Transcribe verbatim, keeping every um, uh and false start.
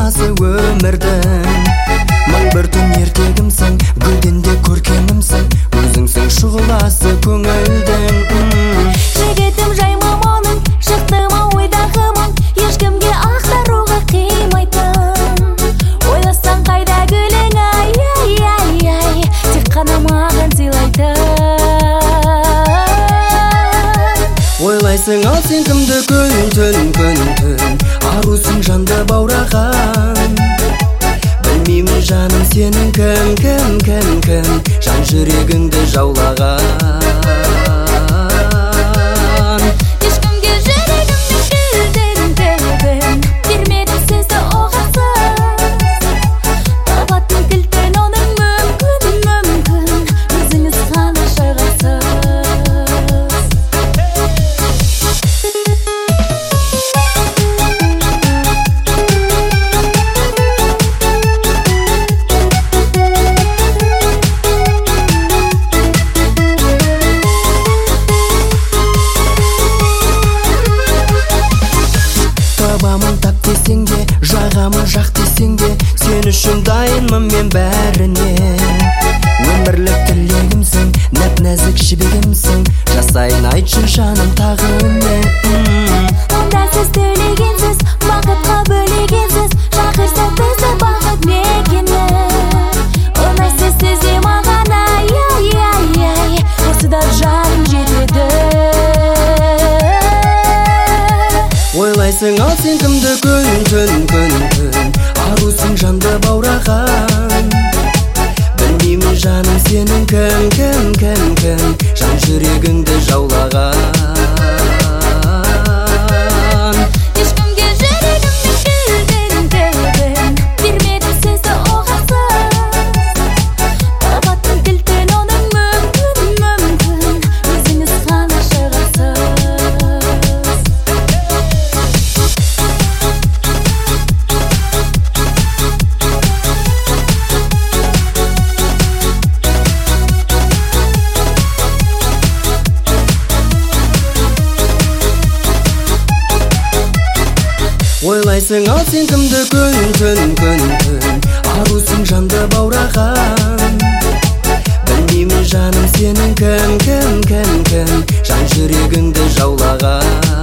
мағынасы өмірдің. Мың бір түн ертегімсің, гүлден де көркемімсің, өзіңсің шұғыласы көңілдің. Жігітім жаймым оның, шықтым ойдағы мұң, ешкімге ақтаруға қимайтын. Ойласаң қайда гүлің, ай, ай, ай, ай, тек қана маған сыйлайтын. Ойлайсың ал сен кімді күн түн күн түн, арусың жанды баураған. Білмеймін жаным сенің кім кім кім кім, жан жүрегіңді жаулаған. Ешкімге жүрегімді кілдім, бермедім сөзді оғасыз. Табатын кілтін оның мүмкін мүмкін, өзіңіз ғана шығасыз. Табамын тап десең де, жағамын жақ десең де, сен үшін дайынмын мен бәріне. Өмірлік тілегімсің, нәп-нәзік жібегімсің, жасайын айтшы жаным тағы не. Онда сіз төлегенсіз, бақытқа бөлегенсіз, шақырса бізді бақыт мекені. Ұнайсыз сізде маған, ай, ай, ай, ай, осыда жарым жетеді. Ойлайсың ал сен кімді күн түн күн түн, арусың жанды баураған. Білмеймін жаным сенің кім кім кім кім, жан жүрегіңді жаулаған. Ешкімге жүрегімді кілдім, бермедім сөзді оғасыз. Табатын кілтін оның мүмкін мүмкін, өзіңіз ғана шығасыз. Ойлайсың ал сен кімді күн түн күн түн, арусың жанды баураған. Білмеймін жаным сенің кім кім кім кім, жан жүрегіңді жаулаған.